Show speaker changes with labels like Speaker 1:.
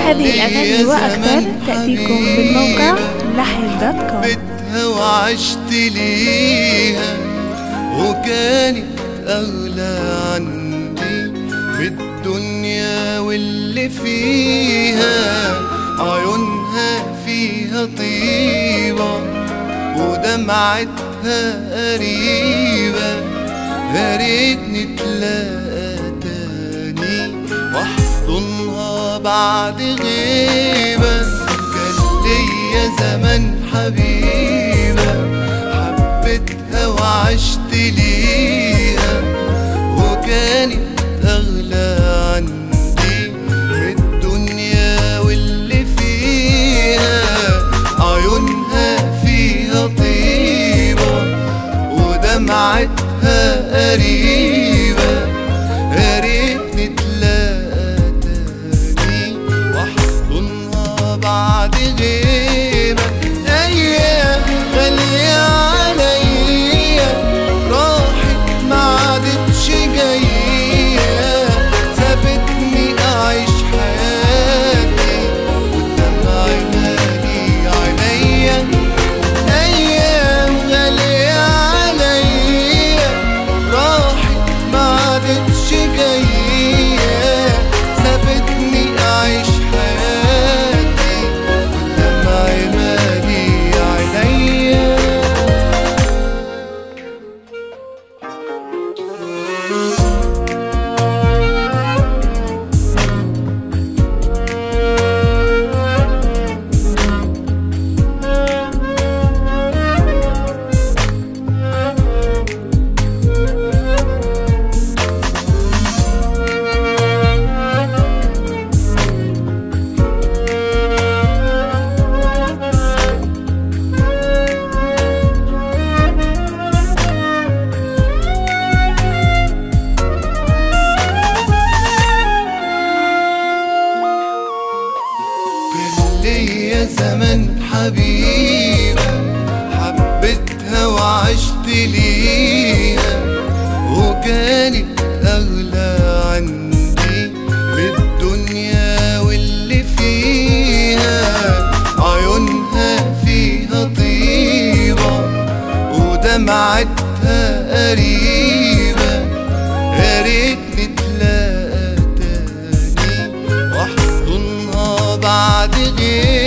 Speaker 1: هذه الأغاني وأكثر تأتيكم من موقع لحن.com.
Speaker 2: بيتها وعشت ليها وكانت أغلى عندي بالدنيا واللي فيها. عيونها فيها طيبة ودمعتها قريبة، يا ريت نتلاقى تاني واحضنها بعد غيبة. كان ليا زمان حبيبة حبيتها وعشت ليها وكانت أغلى عني بالدنيا واللي فيها. عيونها فيها طيبة ودمعتها قريبة، يا ريت نتلاقى تاني واحضنها بعد غيبة. أيام غالية عليا راحت ما عادتش جاية، سابتني أعيش حياتي والدمع مالي عينيا. أيام غالية عليا راحت ما عادتش جاية، سابتني أعيش حياتي والدمع مالي عينيا. ليا زمان حبيبة حبيتها وعشت ليها وكانت أغلى عندي بالدنيا واللي فيها. عيونها فيها طيبة ودمعتها قريبة، يا ريت نتلاقى تاني واحضنها بعد غير